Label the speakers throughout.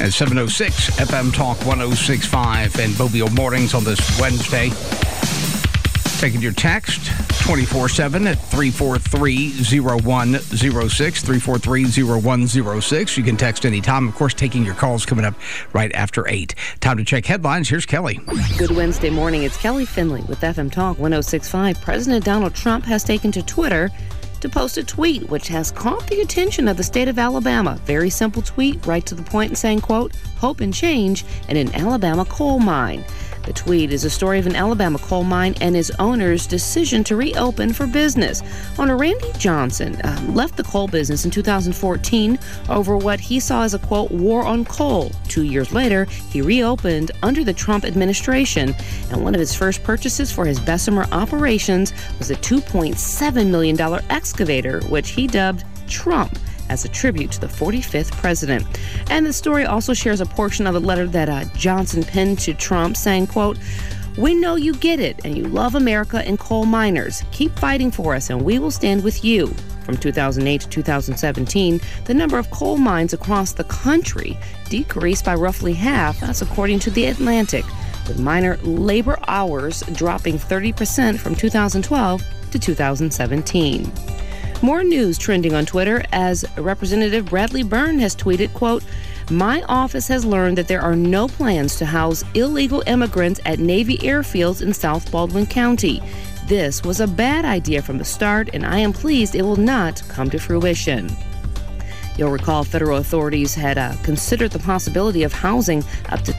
Speaker 1: At 7:06, FM Talk 106.5 and Mobile Mornings on this Wednesday. Taking your text 24/7 at 343-0106, 343-0106. You can text anytime. Of course, taking your calls coming up right after 8. Time to check headlines. Here's Kelly.
Speaker 2: Good Wednesday morning. It's Kelly Finley with FM Talk 106.5. President Donald Trump has taken to Twitter to post a tweet which has caught the attention of the state of Alabama. Very simple tweet, right to the point, and saying, quote, hope and change in an Alabama coal mine. The tweet is a story of an Alabama coal mine and its owner's decision to reopen for business. Owner Randy Johnson left the coal business in 2014 over what he saw as a, quote, war on coal. 2 years later, he reopened under the Trump administration, and one of his first purchases for his Bessemer operations was a $2.7 million excavator, which he dubbed Trump, as a tribute to the 45th president. And the story also shares a portion of a letter that Johnson penned to Trump saying, quote, we know you get it and you love America and coal miners. Keep fighting for us and we will stand with you. From 2008 to 2017, the number of coal mines across the country decreased by roughly half. That's according to The Atlantic, with miner labor hours dropping 30% from 2012 to 2017. More news trending on Twitter as Representative Bradley Byrne has tweeted, quote, my office has learned that there are no plans to house illegal immigrants at Navy airfields in South Baldwin County. This was a bad idea from the start, and I am pleased it will not come to fruition. You'll recall federal authorities had considered the possibility of housing up to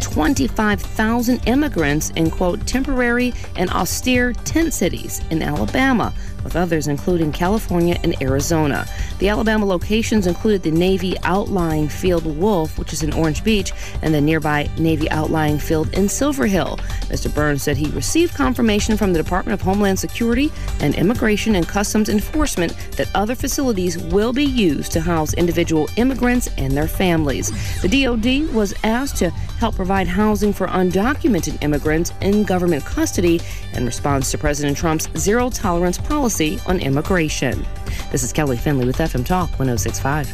Speaker 2: 25,000 immigrants in, quote, temporary and austere tent cities in Alabama, with others including California and Arizona. The Alabama locations included the Navy Outlying Field Wolf, which is in Orange Beach, and the nearby Navy Outlying Field in Silver Hill. Mr. Burns said he received confirmation from the Department of Homeland Security and Immigration and Customs Enforcement that other facilities will be used to house individual immigrants and their families. The DOD was asked to help provide housing for undocumented immigrants in government custody in response to President Trump's zero-tolerance policy on immigration. This is Kelly Finley with FM Talk 106.5.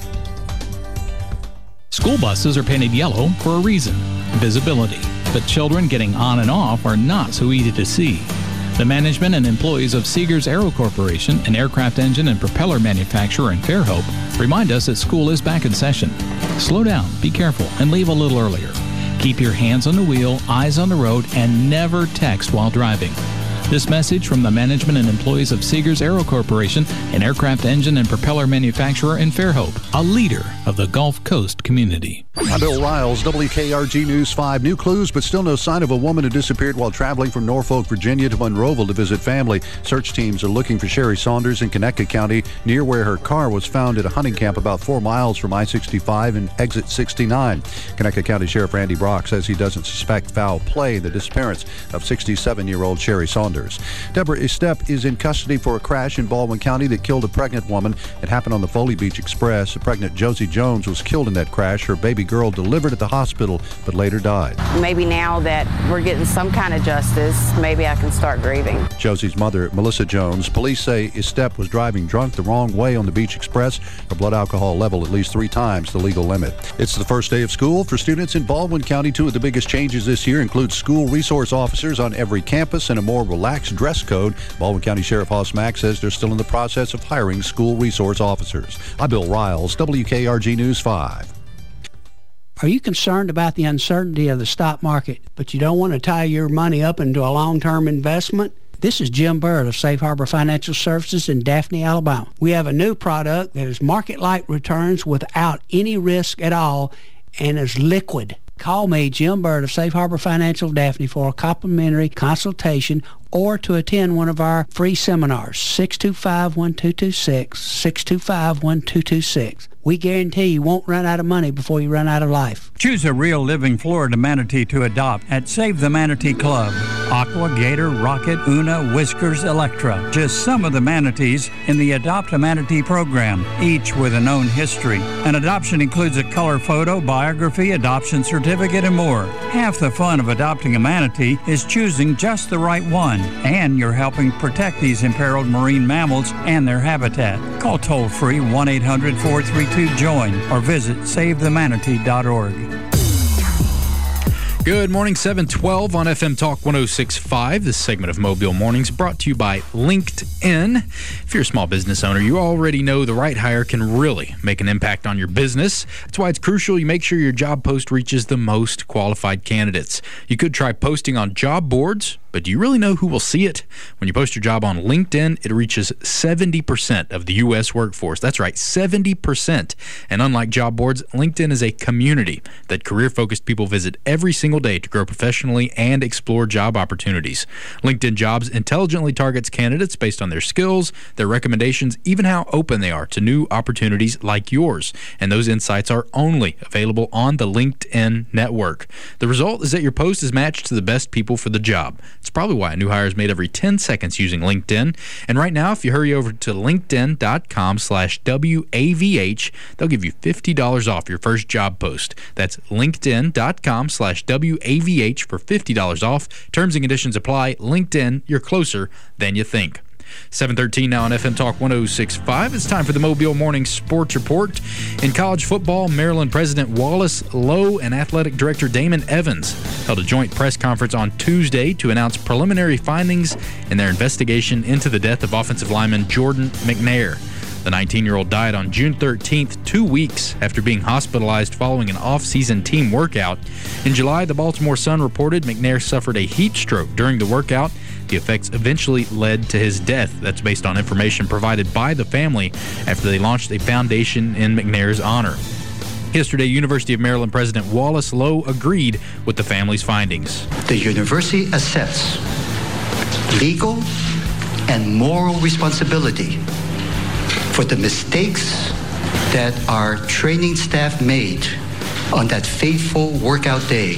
Speaker 3: School buses are painted yellow for a reason, visibility. But children getting on and off are not so easy to see. The management and employees of Seegers Aero Corporation, an aircraft engine and propeller manufacturer in Fairhope, remind us that school is back in session. Slow down, be careful, and leave a little earlier. Keep your hands on the wheel, eyes on the road, and never text while driving. This message from the management and employees of Seegers Aero Corporation, an aircraft engine and propeller manufacturer in Fairhope, a leader of the Gulf Coast community.
Speaker 4: I'm Bill Riles, WKRG News 5. New clues, but still no sign of a woman who disappeared while traveling from Norfolk, Virginia to Monroeville to visit family. Search teams are looking for Sherry Saunders in Conecuh County, near where her car was found at a hunting camp about 4 miles from I-65 and exit 69. Conecuh County Sheriff Randy Brock says he doesn't suspect foul play in the disappearance of 67-year-old Sherry Saunders. Deborah Estep is in custody for a crash in Baldwin County that killed a pregnant woman. It happened on the Foley Beach Express. The pregnant Josie Jones was killed in that crash. Her baby girl delivered at the hospital, but later died.
Speaker 5: Maybe now that we're getting some kind of justice, maybe I can start grieving.
Speaker 4: Josie's mother, Melissa Jones. Police say Estep was driving drunk the wrong way on the Beach Express. Her blood alcohol level at least 3 times the legal limit. It's the first day of school for students in Baldwin County. 2 of the biggest changes this year include school resource officers on every campus and a more relaxed dress code. Baldwin County Sheriff Hoss Mack says they're still in the process of hiring school resource officers. I'm Bill Riles, WKRG News 5.
Speaker 6: Are you concerned about the uncertainty of the stock market, but you don't want to tie your money up into a long-term investment? This is Jim Bird of Safe Harbor Financial Services in Daphne, Alabama. We have a new product that is market-like returns without any risk at all and is liquid. Call me, Jim Bird of Safe Harbor Financial Daphne, for a complimentary consultation or to attend one of our free seminars, 625-1226, 625-1226. We guarantee you won't run out of money before you run out of life.
Speaker 7: Choose a real living Florida manatee to adopt at Save the Manatee Club. Aqua, Gator, Rocket, Una, Whiskers, Electra. Just some of the manatees in the Adopt a Manatee program, each with a known history. An adoption includes a color photo, biography, adoption certificate, and more. Half the fun of adopting a manatee is choosing just the right one. And you're helping protect these imperiled marine mammals and their habitat. Call toll-free 1-800-432-JOIN or visit SaveTheManatee.org.
Speaker 3: Good morning, 712 on FM Talk 106.5. This segment of Mobile Mornings brought to you by LinkedIn. If you're a small business owner, you already know the right hire can really make an impact on your business. That's why it's crucial you make sure your job post reaches the most qualified candidates. You could try posting on job boards, but do you really know who will see it? When you post your job on LinkedIn, it reaches 70% of the U.S. workforce. That's right, 70%. And unlike job boards, LinkedIn is a community that career-focused people visit every single day to grow professionally and explore job opportunities. LinkedIn Jobs intelligently targets candidates based on their skills, their recommendations, even how open they are to new opportunities like yours. And those insights are only available on the LinkedIn network. The result is that your post is matched to the best people for the job. It's probably why a new hire is made every 10 seconds using LinkedIn. And right now, if you hurry over to linkedin.com/WAVH, they'll give you $50 off your first job post. That's linkedin.com/WAVH for $50 off. Terms and conditions apply. LinkedIn, you're closer than you think. 7:13 now on FM Talk 106.5. It's time for the Mobile Morning Sports Report. In college football, Maryland President Wallace Loh and Athletic Director Damon Evans held a joint press conference on Tuesday to announce preliminary findings in their investigation into the death of offensive lineman Jordan McNair. The 19-year-old died on June 13th, 2 weeks after being hospitalized following an off-season team workout. In July, the Baltimore Sun reported McNair suffered a heat stroke during the workout. The effects eventually led to his death. That's based on information provided by the family after they launched a foundation in McNair's honor. Yesterday, University of Maryland President Wallace Loh agreed with the family's findings.
Speaker 8: The university accepts legal and moral responsibility for the mistakes that our training staff made on that fateful workout day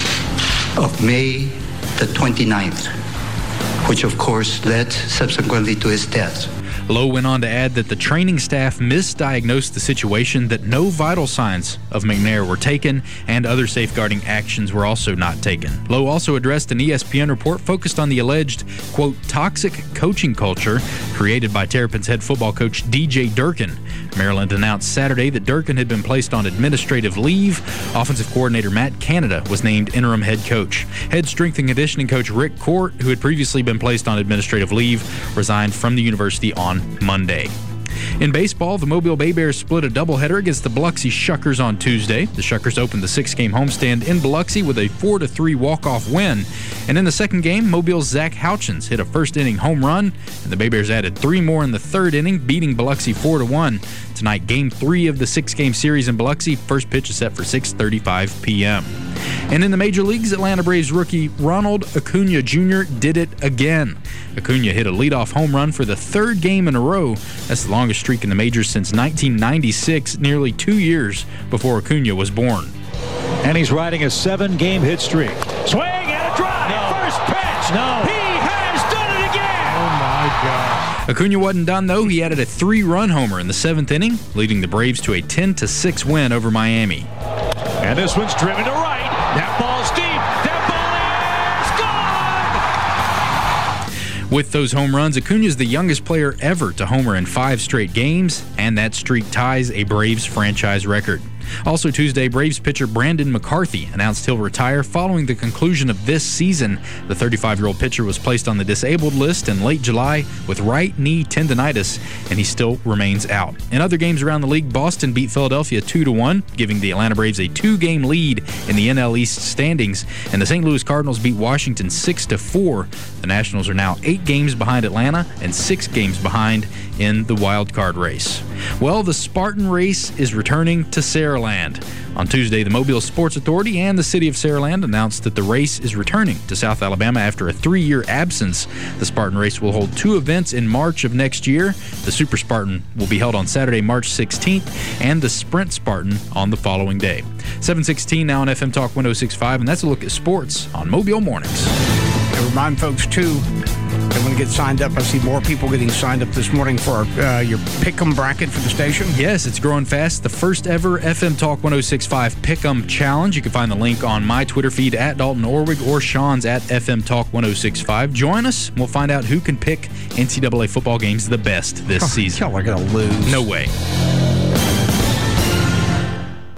Speaker 8: of May the 29th, which of course led subsequently to his death.
Speaker 3: Loh went on to add that the training staff misdiagnosed the situation, that no vital signs of McNair were taken, and other safeguarding actions were also not taken. Loh also addressed an ESPN report focused on the alleged, quote, toxic coaching culture created by Terrapins head football coach DJ Durkin. Maryland announced Saturday that Durkin had been placed on administrative leave. Offensive coordinator Matt Canada was named interim head coach. Head strength and conditioning coach Rick Court, who had previously been placed on administrative leave, resigned from the university on Monday. In baseball, the Mobile Bay Bears split a doubleheader against the Biloxi Shuckers on Tuesday. The Shuckers opened the 6-game homestand in Biloxi with a 4-3 walk-off win. And in the second game, Mobile's Zach Houchins hit a first-inning home run, and the Bay Bears added 3 more in the third inning, beating Biloxi 4-1. Tonight, Game 3 of the 6-game series in Biloxi. First pitch is set for 6:35 p.m. And in the major leagues, Atlanta Braves rookie Ronald Acuna Jr. did it again. Acuna hit a leadoff home run for the third game in a row. That's the longest streak in the majors since 1996, nearly 2 years before Acuna was born.
Speaker 9: And he's riding a 7-game hit streak. Swing and a drive. No. First pitch. No. He has done it again.
Speaker 1: Oh, my God.
Speaker 3: Acuna wasn't done, though. He added a 3-run homer in the 7th inning, leading the Braves to a 10-6 win over Miami.
Speaker 9: And this one's driven to right. That ball's deep. That ball is gone!
Speaker 3: With those home runs, Acuna is the youngest player ever to homer in 5 straight games, and that streak ties a Braves franchise record. Also Tuesday, Braves pitcher Brandon McCarthy announced he'll retire following the conclusion of this season. The 35-year-old pitcher was placed on the disabled list in late July with right knee tendonitis, and he still remains out. In other games around the league, Boston beat Philadelphia 2-1, giving the Atlanta Braves a 2-game lead in the NL East standings, and the St. Louis Cardinals beat Washington 6-4. The Nationals are now 8 games behind Atlanta and 6 games behind in the wild card race. Well, the Spartan race is returning to Saraland. On Tuesday, the Mobile Sports Authority and the city of Saraland announced that the race is returning to South Alabama after a 3-year absence. The Spartan race will hold 2 events in March of next year. The Super Spartan will be held on Saturday, March 16th, and the Sprint Spartan on the following day. 7:16 now on FM Talk 106.5, and that's a look at sports on Mobile Mornings.
Speaker 1: I remind folks, too, they want to get signed up. I see more people getting signed up this morning for your Pick'em bracket for the station.
Speaker 3: Yes, it's growing fast. The first ever FM Talk 106.5 Pick'em Challenge. You can find the link on my Twitter feed at Dalton Orwig or Sean's at FM Talk 106.5. Join us. We'll find out who can pick NCAA football games the best this season.
Speaker 1: Y'all are going to lose.
Speaker 3: No way.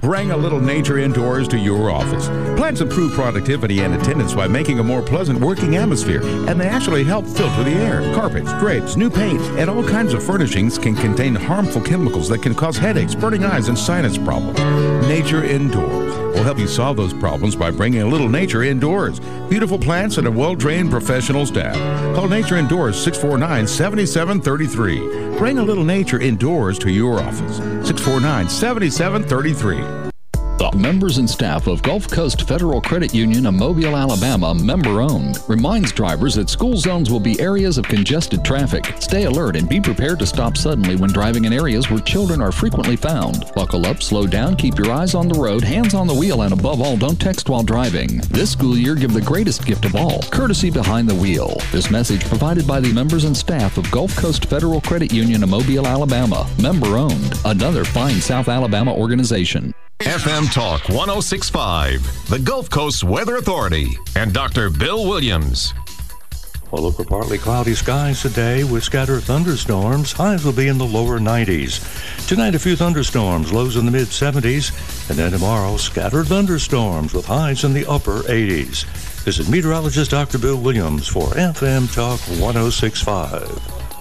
Speaker 10: Bring a little nature indoors to your office. Plants improve productivity and attendance by making a more pleasant working atmosphere, and they actually help filter the air. Carpets, drapes, new paint, and all kinds of furnishings can contain harmful chemicals that can cause headaches, burning eyes, and sinus problems. Nature Indoors will help you solve those problems by bringing a little nature indoors. Beautiful plants and a well-trained professional staff. Call Nature Indoors 649-7733. Bring a little nature indoors to your office. 649-7733.
Speaker 11: The members and staff of Gulf Coast Federal Credit Union of Mobile, Alabama, member-owned, reminds drivers that school zones will be areas of congested traffic. Stay alert and be prepared to stop suddenly when driving in areas where children are frequently found. Buckle up, slow down, keep your eyes on the road, hands on the wheel, and above all, don't text while driving. This school year, give the greatest gift of all, courtesy behind the wheel. This message provided by the members and staff of Gulf Coast Federal Credit Union of Mobile, Alabama, member-owned, another fine South Alabama organization.
Speaker 12: FM Talk 106.5, the Gulf Coast Weather Authority, and Dr. Bill Williams.
Speaker 13: Well, look for partly cloudy skies today with scattered thunderstorms. Highs will be in the lower 90s. Tonight, a few thunderstorms, lows in the mid-70s. And then tomorrow, scattered thunderstorms with highs in the upper 80s. This is meteorologist Dr. Bill Williams for FM Talk 106.5.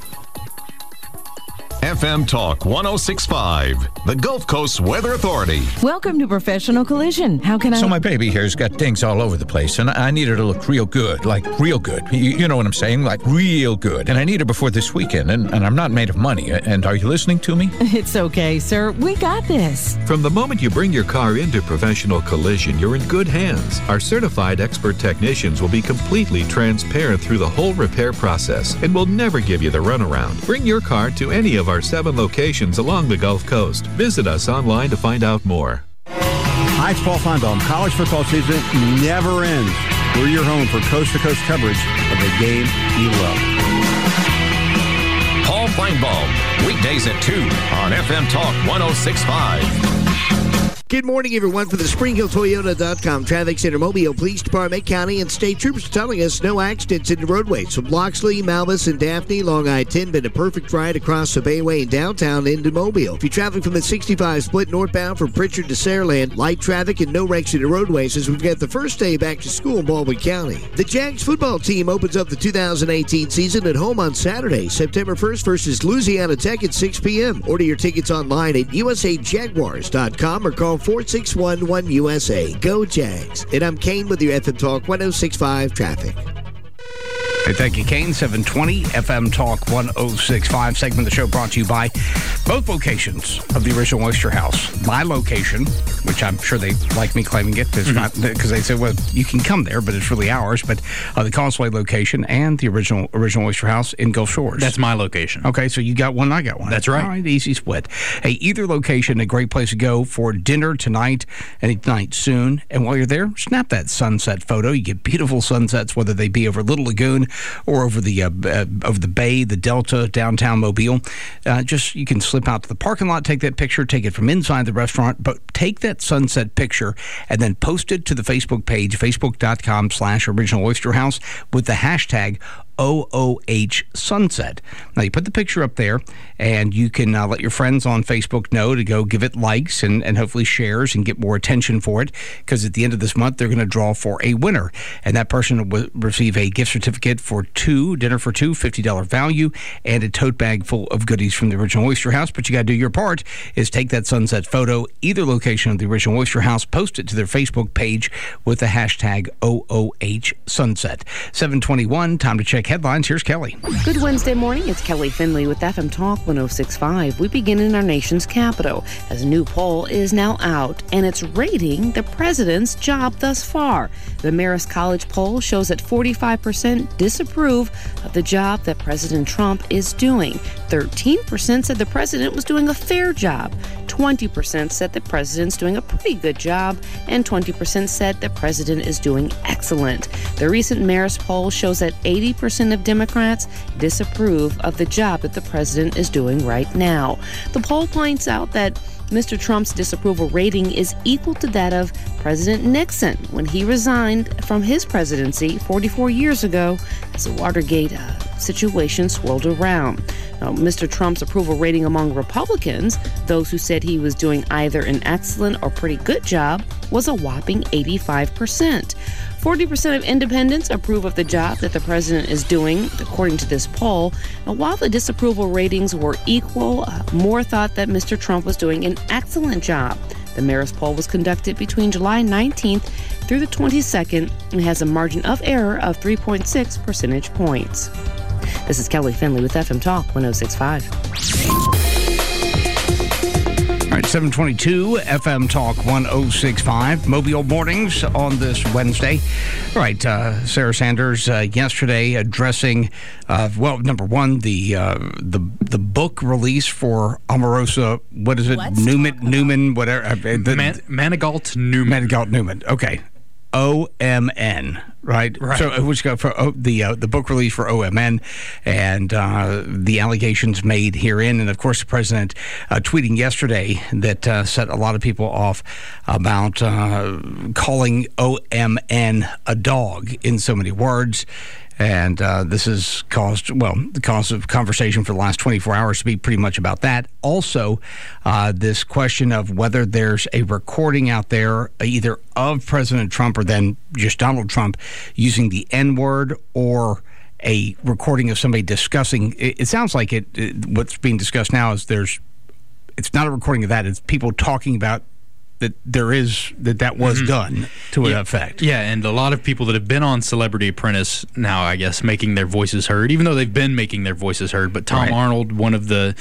Speaker 12: FM Talk 106.5, the Gulf Coast Weather Authority.
Speaker 14: Welcome to Professional Collision. How can I...
Speaker 15: So my baby here's got dings all over the place, and I need her to look real good, like real good. You know what I'm saying? Like real good. And I need her before this weekend, and I'm not made of money. And are you listening to me?
Speaker 14: It's okay, sir. We got this.
Speaker 16: From the moment you bring your car into Professional Collision, you're in good hands. Our certified expert technicians will be completely transparent through the whole repair process and will never give you the runaround. Bring your car to any of our 7 locations along the Gulf Coast. Visit us online to find out more.
Speaker 17: Hi, it's Paul Feinbaum. College football season never ends. We're your home for coast-to-coast coverage of the game you love.
Speaker 12: Paul Feinbaum, weekdays at 2 on FM Talk 106.5.
Speaker 18: Good morning, everyone. For the SpringHillToyota.com Traffic Center, Mobile Police Department, County, and State Troopers telling us no accidents in the roadways. From Loxley, Malvis, and Daphne, Long I-10 been a perfect ride across the Bayway and downtown into Mobile. If you're traveling from the 65 split northbound from Pritchard to Saraland, light traffic and no wrecks in the roadways as we've got the first day back to school in Baldwin County. The Jags football team opens up the 2018 season at home on Saturday, September 1st versus Louisiana Tech at 6 p.m. Order your tickets online at usajaguars.com or call 461-1USA. Go Jags. And I'm Kane with your FM Talk 106.5 traffic.
Speaker 1: Hey, thank you, Kane. 720 FM Talk 106.5 segment of the show brought to you by both locations of the original Oyster House. My location, which I'm sure they like me claiming it, because they said, well, you can come there, but it's really ours. But the Causeway location and the original Oyster House in Gulf Shores.
Speaker 3: That's my location.
Speaker 1: Okay, so you got one, I got one.
Speaker 3: That's right.
Speaker 1: All right, easy split. Hey, either location, a great place to go for dinner tonight and tonight soon. And while you're there, snap that sunset photo. You get beautiful sunsets, whether they be over Little Lagoon or over the bay, the Delta, downtown Mobile. You can slip out to the parking lot, take that picture, take it from inside the restaurant, but take that sunset picture and then post it to the Facebook page, facebook.com/Original Oyster House with the hashtag OOH Sunset. Now, you put the picture up there, and you can let your friends on Facebook know to go give it likes and hopefully shares and get more attention for it, because at the end of this month, they're going to draw for a winner, and that person will receive a gift certificate for dinner for two, $50 value, and a tote bag full of goodies from the Original Oyster House. But you got to do your part, is take that sunset photo, either location of the Original Oyster House, post it to their Facebook page with the hashtag OOH Sunset. 7:21, time to check headlines. Here's Kelly.
Speaker 2: Good Wednesday morning. It's Kelly Finley with FM Talk 106.5. We begin in our nation's capital as a new poll is now out, and it's rating the president's job thus far. The Marist College poll shows that 45% disapprove of the job that President Trump is doing. 13% said the president was doing a fair job. 20% said the president's doing a pretty good job, and 20% said the president is doing excellent. The recent Marist poll shows that 80% of Democrats disapprove of the job that the president is doing right now. The poll points out that Mr. Trump's disapproval rating is equal to that of President Nixon when he resigned from his presidency 44 years ago as the Watergate situation swirled around. Now, Mr. Trump's approval rating among Republicans, those who said he was doing either an excellent or pretty good job, was a whopping 85%. 40% of independents approve of the job that the president is doing, according to this poll. Now, while the disapproval ratings were equal, more thought that Mr. Trump was doing an excellent job. The Marist poll was conducted between July 19th through the 22nd and has a margin of error of 3.6 percentage points. This is Kelly Finley with FM Talk 106.5.
Speaker 1: All right, 722 FM Talk 106.5, Mobile Mornings on this Wednesday. All right, Sarah Sanders yesterday addressing, number one, the book release for Omarosa. What is it? Newman, whatever.
Speaker 19: Manigault Newman.
Speaker 1: Manigault Newman. Okay. OMN, right? So which go for the book release for OMN and the allegations made herein, and of course the president tweeting yesterday that set a lot of people off about calling OMN a dog in so many words. And this has caused, the cause of conversation for the last 24 hours to be pretty much about that. Also, this question of whether there's a recording out there either of President Trump or then just Donald Trump using the N-word, or a recording of somebody discussing. It sounds like what's being discussed now is it's not a recording of that. It's people talking about that that was done to an effect.
Speaker 19: Yeah, and a lot of people that have been on Celebrity Apprentice now, I guess, making their voices heard, even though they've been making their voices heard. But Tom Arnold, one of the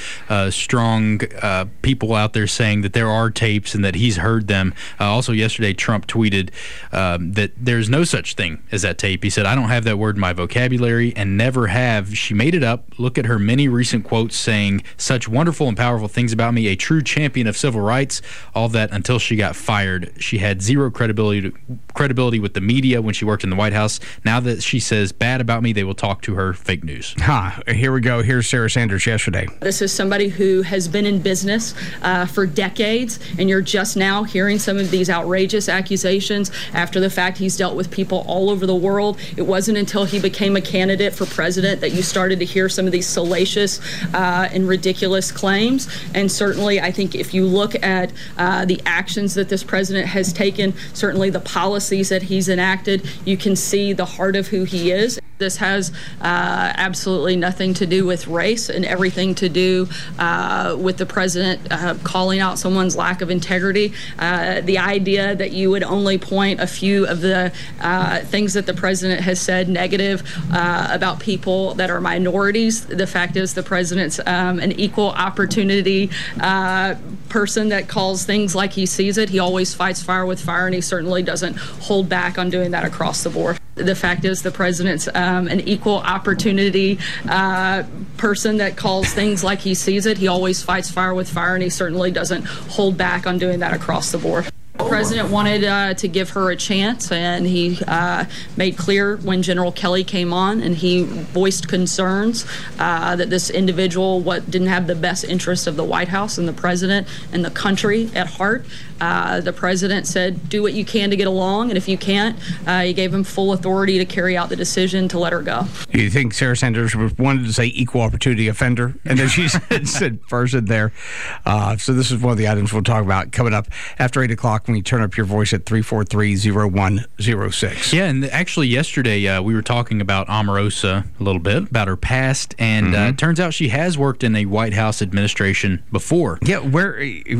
Speaker 19: strong people out there saying that there are tapes and that he's heard them. Also yesterday, Trump tweeted that there's no such thing as that tape. He said, "I don't have that word in my vocabulary and never have. She made it up. Look at her many recent quotes saying such wonderful and powerful things about me, a true champion of civil rights, all that until she got fired. She had zero credibility with the media when she worked in the White House. Now that she says bad about me, they will talk to her. Fake news."
Speaker 1: Here we go. Here's Sarah Sanders yesterday.
Speaker 20: This is somebody who has been in business for decades, and you're just now hearing some of these outrageous accusations after the fact. He's dealt with people all over the world. It wasn't until he became a candidate for president that you started to hear some of these salacious and ridiculous claims. And certainly, I think if you look at the actions that this president has taken, certainly the policies that he's enacted, you can see the heart of who he is. This has absolutely nothing to do with race and everything to do with the president calling out someone's lack of integrity. The idea that you would only point a few of the things that the president has said negative about people that are minorities. The fact is the president's an equal opportunity person that calls things like he sees it. He always fights fire with fire, and he certainly doesn't hold back on doing that across the board. The fact is the president's an equal opportunity person that calls things like he sees it. He always fights fire with fire, and he certainly doesn't hold back on doing that across the board. The president wanted to give her a chance, and he made clear when General Kelly came on, and he voiced concerns that this individual didn't have the best interest of the White House and the president and the country at heart. The president said, do what you can to get along, and if you can't, he gave him full authority to carry out the decision to let her go.
Speaker 1: Do you think Sarah Sanders wanted to say equal opportunity offender? And then she said person there. So this is one of the items we'll talk about coming up after 8 o'clock when you turn up your voice at 343-0106.
Speaker 19: Yeah, and actually yesterday we were talking about Omarosa a little bit, about her past, and it turns out she has worked in a White House administration before.
Speaker 1: Yeah, where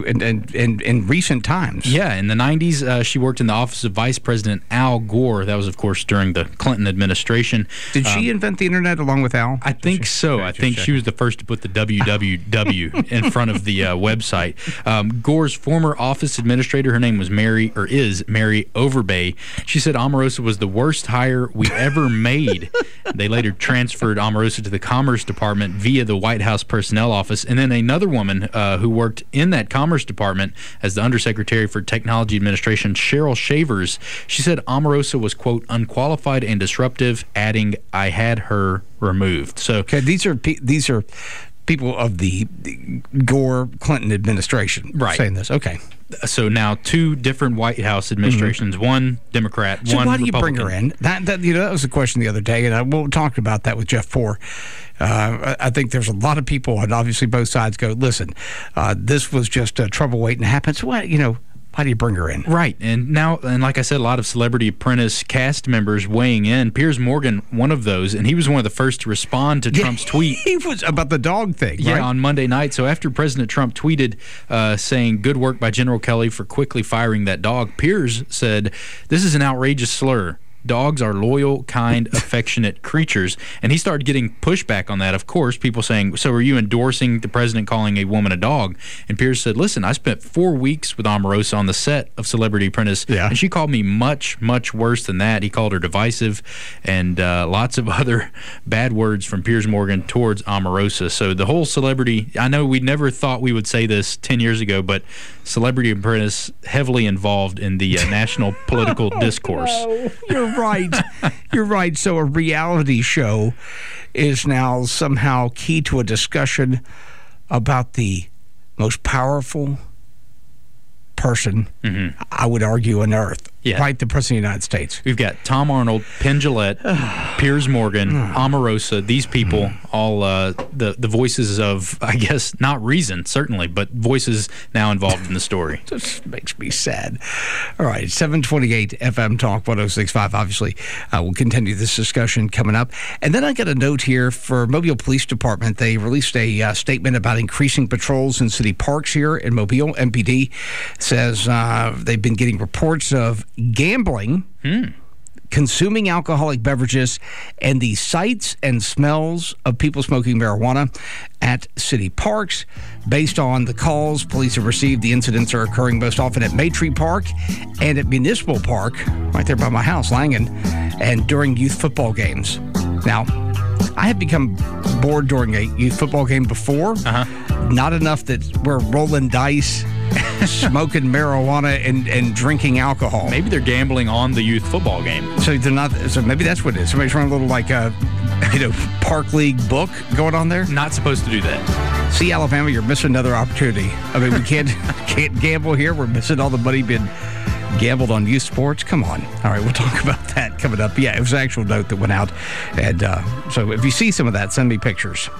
Speaker 1: in recent times.
Speaker 19: Yeah, in the 90s, she worked in the office of Vice President Al Gore. That was, of course, during the Clinton administration.
Speaker 1: Did she invent the internet along with Al?
Speaker 19: I think so. I think she was the first to put the www in front of the website. Gore's former office administrator, her name was Mary Overbay. She said Omarosa was the worst hire we ever made. They later transferred Omarosa to the Commerce Department via the White House Personnel Office. And then another woman who worked in that Commerce Department as the Undersecretary for Technology Administration, Cheryl Shavers, she said Omarosa was, quote, unqualified and disruptive, adding, I had her removed. So
Speaker 1: okay, these are people of the Gore-Clinton administration saying this. Okay.
Speaker 19: So now 2 different White House administrations, one Democrat,
Speaker 1: so
Speaker 19: one
Speaker 1: why do you
Speaker 19: Republican.
Speaker 1: bring her in? That was a question the other day, and I won't talk about that with Jeff Poore. I think there's a lot of people, and obviously both sides go, listen, this was just trouble waiting to happen. So why do you bring her in?
Speaker 19: Right. And like I said, a lot of Celebrity Apprentice cast members weighing in. Piers Morgan, one of those, and he was one of the first to respond to Trump's tweet.
Speaker 1: He was about the dog thing, right?
Speaker 19: Yeah, on Monday night. So after President Trump tweeted saying, "Good work by General Kelly for quickly firing that dog," Piers said, "This is an outrageous slur. Dogs are loyal, kind, affectionate creatures." And he started getting pushback on that, of course, people saying, so are you endorsing the president calling a woman a dog? And Piers said, listen, I spent 4 weeks with Omarosa on the set of Celebrity Apprentice, and she called me much, much worse than that. He called her divisive and lots of other bad words from Piers Morgan towards Omarosa. So the whole Celebrity, I know we never thought we would say this 10 years ago, but Celebrity Apprentice heavily involved in the national political discourse.
Speaker 1: No, you're right. You're right. So a reality show is now somehow key to a discussion about the most powerful person, I would argue, on earth. Right? The President of the United States.
Speaker 19: We've got Tom Arnold, Penn Jillette, Piers Morgan, Omarosa, these people, all the voices of, I guess, not reason, certainly, but voices now involved in the story.
Speaker 1: This makes me sad. All right, 728 FM Talk 106.5. Obviously, we'll continue this discussion coming up. And then I got a note here for Mobile Police Department. They released a statement about increasing patrols in city parks here in Mobile. MPD says they've been getting reports of gambling, consuming alcoholic beverages, and the sights and smells of people smoking marijuana at city parks. Based on the calls police have received, the incidents are occurring most often at Maytree Park and at Municipal Park, right there by my house, Langen, and during youth football games. Now, I have become bored during a youth football game before. Not enough that we're rolling dice, smoking marijuana, and drinking alcohol.
Speaker 19: Maybe they're gambling on the youth football game.
Speaker 1: So they're not. So maybe that's what it is. Somebody's running a little park league book going on there.
Speaker 19: Not supposed to do that.
Speaker 1: See, Alabama, you're missing another opportunity. I mean, we can't gamble here. We're missing all the money being gambled on youth sports. Come on. All right, we'll talk about that coming up. Yeah, it was an actual note that went out. And so if you see some of that, send me pictures.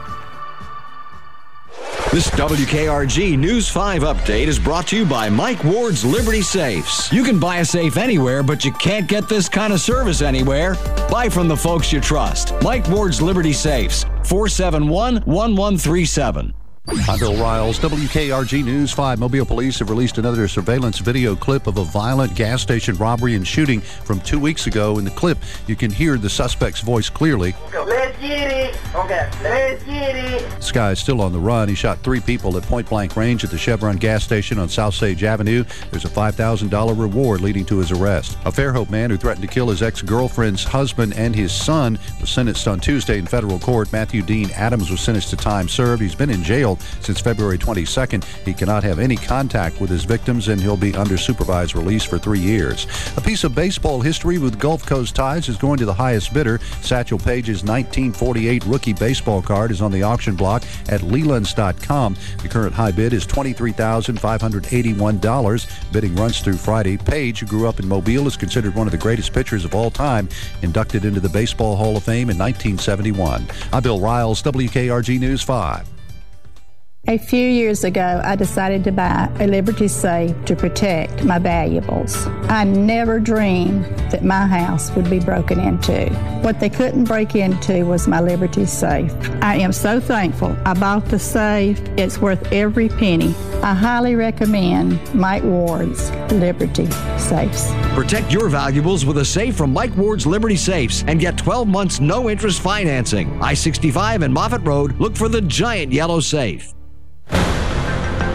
Speaker 21: This WKRG News 5 update is brought to you by Mike Ward's Liberty Safes. You can buy a safe anywhere, but you can't get this kind of service anywhere. Buy from the folks you trust. Mike Ward's Liberty Safes, 471-1137.
Speaker 4: I'm Bill Riles, WKRG News 5. Mobile police have released another surveillance video clip of a violent gas station robbery and shooting from 2 weeks ago. In the clip, you can hear the suspect's voice clearly.
Speaker 22: Let's get it. Okay, let's get it.
Speaker 4: This guy is still on the run. He shot 3 people at point-blank range at the Chevron gas station on South Sage Avenue. There's a $5,000 reward leading to his arrest. A Fairhope man who threatened to kill his ex-girlfriend's husband and his son was sentenced on Tuesday in federal court. Matthew Dean Adams was sentenced to time served. He's been in jail since February 22nd. He cannot have any contact with his victims, and he'll be under supervised release for 3 years. A piece of baseball history with Gulf Coast ties is going to the highest bidder. Satchel Paige's 1948 rookie baseball card is on the auction block at Lelands.com. The current high bid is $23,581. Bidding runs through Friday. Paige, who grew up in Mobile, is considered one of the greatest pitchers of all time, inducted into the Baseball Hall of Fame in 1971. I'm Bill Riles, WKRG News 5.
Speaker 23: A few years ago, I decided to buy a Liberty Safe to protect my valuables. I never dreamed that my house would be broken into. What they couldn't break into was my Liberty Safe. I am so thankful I bought the safe. It's worth every penny. I highly recommend Mike Ward's Liberty Safes.
Speaker 21: Protect your valuables with a safe from Mike Ward's Liberty Safes and get 12 months no-interest financing. I-65 and Moffett Road, look for the giant yellow safe.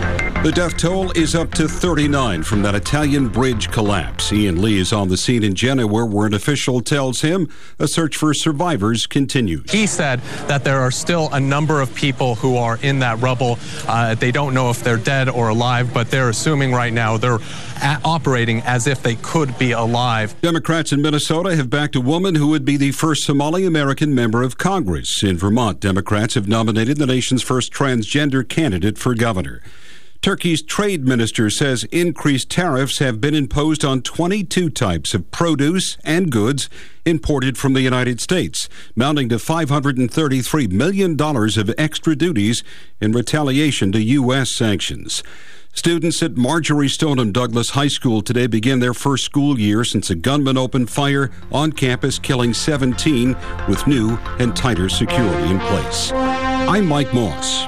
Speaker 5: The death toll is up to 39 from that Italian bridge collapse. Ian Lee is on the scene in Genoa, where an official tells him a search for survivors continues.
Speaker 6: He said that there are still a number of people who are in that rubble. They don't know if they're dead or alive, but they're assuming right now they're operating as if they could be alive.
Speaker 5: Democrats in Minnesota have backed a woman who would be the first Somali-American member of Congress. In Vermont, Democrats have nominated the nation's first transgender candidate for governor. Turkey's trade minister says increased tariffs have been imposed on 22 types of produce and goods imported from the United States, mounting to $533 million of extra duties in retaliation to U.S. sanctions. Students at Marjorie Stoneham Douglas High School today begin their first school year since a gunman opened fire on campus, killing 17 with new and tighter security in place. I'm Mike Moss.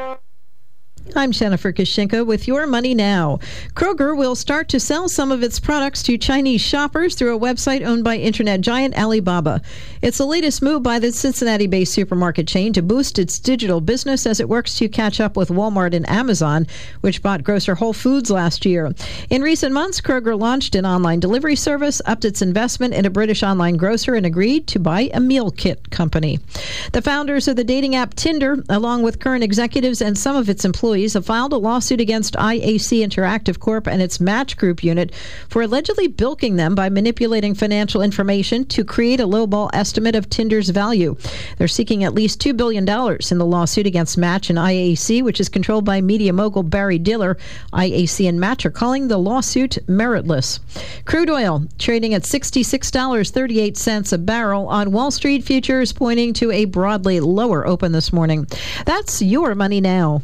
Speaker 7: I'm Jennifer Kashinka with Your Money Now. Kroger will start to sell some of its products to Chinese shoppers through a website owned by internet giant Alibaba. It's the latest move by the Cincinnati-based supermarket chain to boost its digital business as it works to catch up with Walmart and Amazon, which bought grocer Whole Foods last year. In recent months, Kroger launched an online delivery service, upped its investment in a British online grocer, and agreed to buy a meal kit company. The founders of the dating app Tinder, along with current executives and some of its employees, have filed a lawsuit against IAC Interactive Corp and its Match Group unit for allegedly bilking them by manipulating financial information to create a lowball estimate of Tinder's value. They're seeking at least $2 billion in the lawsuit against Match and IAC, which is controlled by media mogul Barry Diller. IAC and Match are calling the lawsuit meritless. Crude oil trading at $66.38 a barrel on Wall Street, futures pointing to a broadly lower open this morning. That's Your Money Now.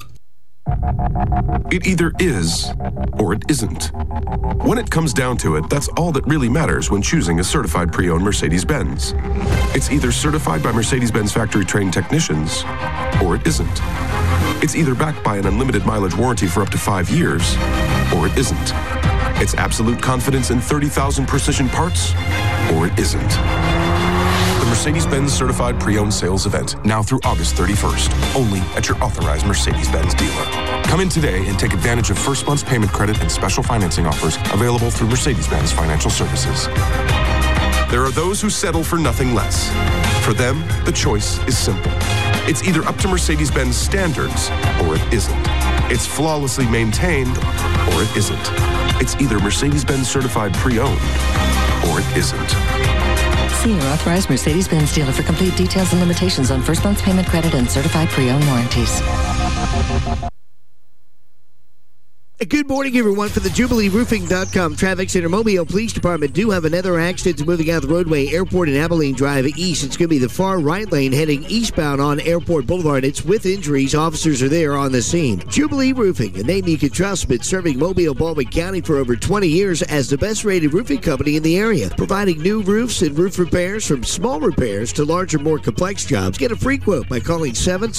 Speaker 24: It either is or it isn't. When it comes down to it, that's all that really matters when choosing a certified pre-owned Mercedes-Benz. It's either certified by Mercedes-Benz factory-trained technicians or it isn't. It's either backed by an unlimited mileage warranty for up to 5 years or it isn't. It's absolute confidence in 30,000 precision parts or it isn't. The Mercedes-Benz Certified Pre-Owned Sales Event, now through August 31st, only at your authorized Mercedes-Benz dealer. Come in today and take advantage of first month's payment credit and special financing offers available through Mercedes-Benz Financial Services. There are those who settle for nothing less. For them, the choice is simple. It's either up to Mercedes-Benz standards or it isn't. It's flawlessly maintained or it isn't. It's either Mercedes-Benz Certified Pre-Owned or it isn't.
Speaker 25: See your authorized Mercedes-Benz dealer for complete details and limitations on first month's payment credit and certified pre-owned warranties.
Speaker 18: Good morning, everyone. For the JubileeRoofing.com Traffic Center, Mobile Police Department do have another accident moving out the roadway, Airport and Abilene Drive east. It's going to be the far right lane heading eastbound on Airport Boulevard. It's with injuries. Officers are there on the scene. Jubilee Roofing, a name you can trust, been serving Mobile, Baldwin County for over 20 years as the best-rated roofing company in the area, providing new roofs and roof repairs from small repairs to larger, more complex jobs. Get a free quote by calling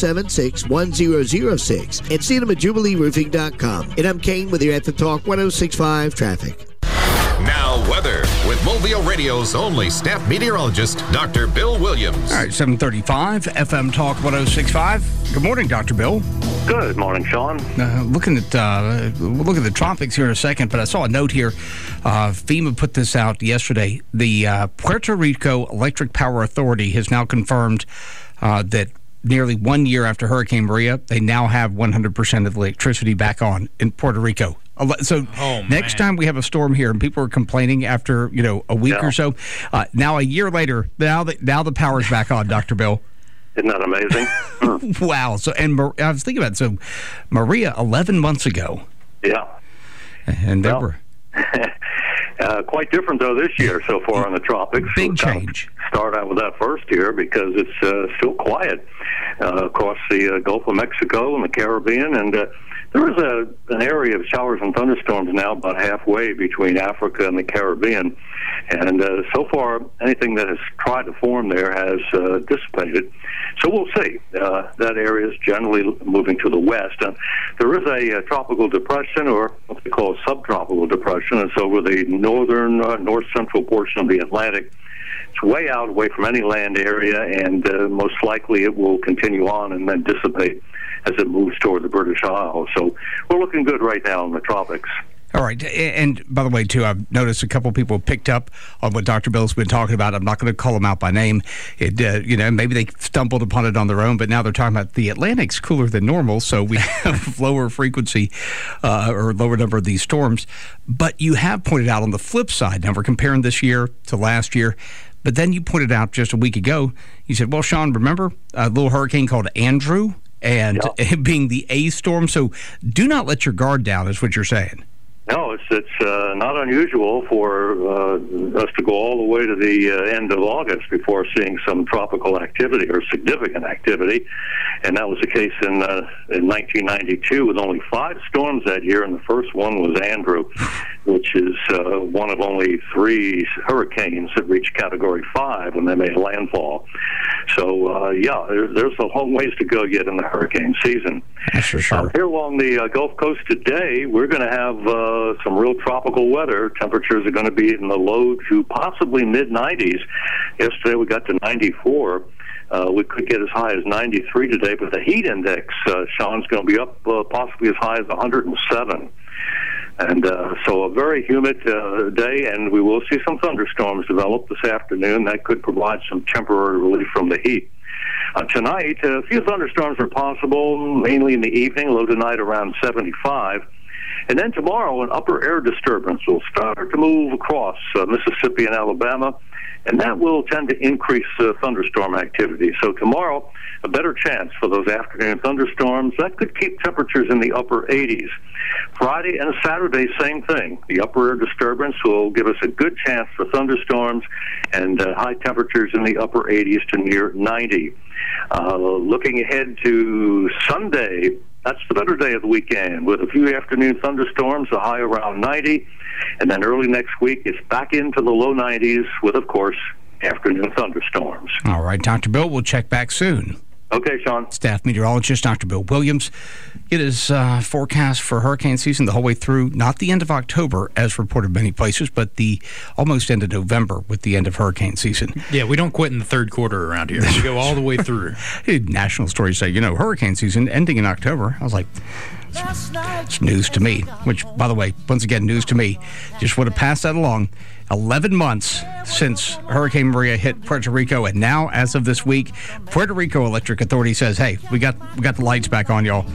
Speaker 18: 776-1006 and see them at JubileeRoofing.com. And I'm Kane with your FM Talk 106.5 traffic.
Speaker 12: Now weather with Mobile Radio's only staff meteorologist, Dr. Bill Williams.
Speaker 1: All right, 7:35 FM Talk 106.5. Good morning, Dr. Bill.
Speaker 26: Good morning, Sean.
Speaker 1: Looking at we'll look at the tropics here in a second, but I saw a note here. FEMA put this out yesterday. The Puerto Rico Electric Power Authority has now confirmed that nearly 1 year after Hurricane Maria, they now have 100% of the electricity back on in Puerto Rico. So next time we have a storm here and people are complaining after a week or so, now a year later, now the power's back on, Dr. Bill.
Speaker 26: Isn't that amazing?
Speaker 1: Wow. So I was thinking about it. So Maria 11 months ago.
Speaker 26: Yeah.
Speaker 1: And they were
Speaker 26: quite different though this year so far in the tropics.
Speaker 1: Big change.
Speaker 26: Start out with that first year because it's still quiet across the Gulf of Mexico and the Caribbean, and there is an area of showers and thunderstorms now about halfway between Africa and the Caribbean, and so far anything that has tried to form there has dissipated. So we'll see. That area is generally moving to the west. There is a tropical depression, or what we call a subtropical depression. It's over the northern, north-central portion of the Atlantic. It's way out, away from any land area, and most likely it will continue on and then dissipate as it moves toward the British Isles. So we're looking good right now in the tropics.
Speaker 1: All right. And by the way, too, I've noticed a couple people picked up on what Dr. Bill's been talking about. I'm not going to call them out by name. Maybe they stumbled upon it on their own, but now they're talking about the Atlantic's cooler than normal, so we have lower frequency or lower number of these storms. But you have pointed out on the flip side, now we're comparing this year to last year, but then you pointed out just a week ago, you said, well, Sean, remember a little hurricane called Andrew and being the A storm? So do not let your guard down is what you're saying.
Speaker 26: No, it's not unusual for us to go all the way to the end of August before seeing some tropical activity or significant activity, and that was the case in 1992 with only 5 storms that year, and the first one was Andrew, which is one of only 3 hurricanes that reached Category 5 when they made landfall. So, there's a long ways to go yet in the hurricane season.
Speaker 1: That's for sure.
Speaker 26: Here along the Gulf Coast today, we're going to have some real tropical weather. Temperatures are going to be in the low to possibly mid-90s. Yesterday we got to 94. We could get as high as 93 today, but the heat index, Sean's going to be up possibly as high as 107. And so a very humid day, and we will see some thunderstorms develop this afternoon. That could provide some temporary relief from the heat. Tonight, a few thunderstorms are possible, mainly in the evening, low tonight around 75. And then tomorrow, an upper air disturbance will start to move across Mississippi and Alabama, and that will tend to increase thunderstorm activity. So tomorrow, a better chance for those afternoon thunderstorms. That could keep temperatures in the upper 80s. Friday and Saturday, same thing. The upper air disturbance will give us a good chance for thunderstorms and high temperatures in the upper 80s to near 90. Looking ahead to Sunday, that's the better day of the weekend, with a few afternoon thunderstorms, a high around 90. And then early next week, it's back into the low 90s with, of course, afternoon thunderstorms.
Speaker 1: All right, Dr. Bill, we'll check back soon.
Speaker 26: Okay, Sean.
Speaker 1: Staff meteorologist Dr. Bill Williams. It is forecast for hurricane season the whole way through, not the end of October, as reported many places, but the almost end of November with the end of hurricane season.
Speaker 19: Yeah, we don't quit in the third quarter around here. We go all the way through.
Speaker 1: National stories say, hurricane season ending in October. I was like, it's news to me, which, by the way, once again, news to me. Just want to pass that along. 11 months since Hurricane Maria hit Puerto Rico, and now, as of this week, Puerto Rico Electric Authority says, hey, we got the lights back on, y'all.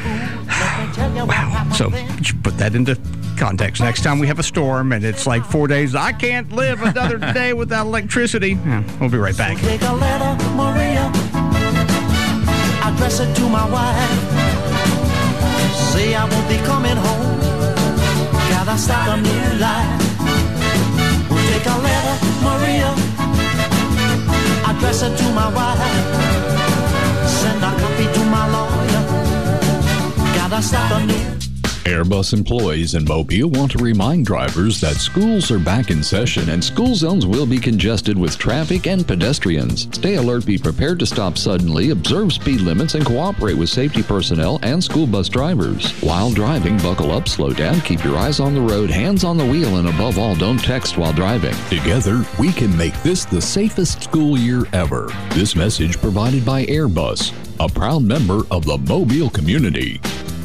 Speaker 1: Wow. So put that into context. Next time we have a storm and it's like 4 days, I can't live another day without electricity. Yeah, we'll be right back.
Speaker 8: So take a letter, Maria, address it to my wife. Say I won't be coming home, gotta start a new life. Take a letter, Maria, address it to my wife. Send a copy to my lawyer, gotta start a new.
Speaker 9: Airbus employees in Mobile want to remind drivers that schools are back in session and school zones will be congested with traffic and pedestrians. Stay alert, be prepared to stop suddenly, observe speed limits, and cooperate with safety personnel and school bus drivers. While driving, buckle up, slow down, keep your eyes on the road, hands on the wheel, and above all, don't text while driving. Together, we can make this the safest school year ever. This message provided by Airbus, a proud member of the Mobile community.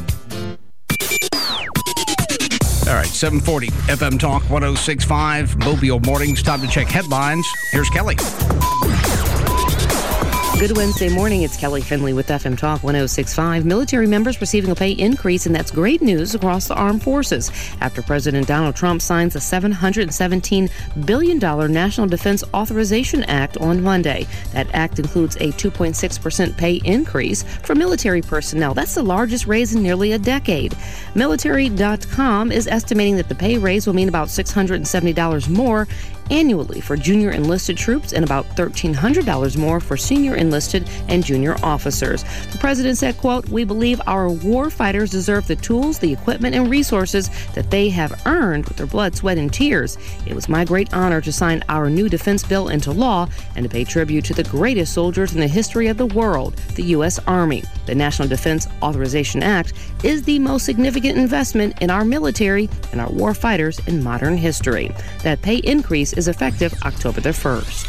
Speaker 1: All right, 740 FM Talk 106.5, Mobile Mornings. Time to check headlines. Here's Kelly.
Speaker 2: Good Wednesday morning. It's Kelly Finley with FM Talk 106.5. Military members receiving a pay increase, and that's great news across the armed forces after President Donald Trump signs a $717 billion National Defense Authorization Act on Monday. That act includes a 2.6% pay increase for military personnel. That's the largest raise in nearly a decade. Military.com is estimating that the pay raise will mean about $670 more annually for junior enlisted troops and about $1,300 more for senior enlisted and junior officers. The president said, quote, "We believe our war fighters deserve the tools, the equipment, and resources that they have earned with their blood, sweat, and tears. It was my great honor to sign our new defense bill into law and to pay tribute to the greatest soldiers in the history of the world, the U.S. Army. The National Defense Authorization Act is the most significant investment in our military and our war fighters in modern history." That pay increase is effective October the 1st.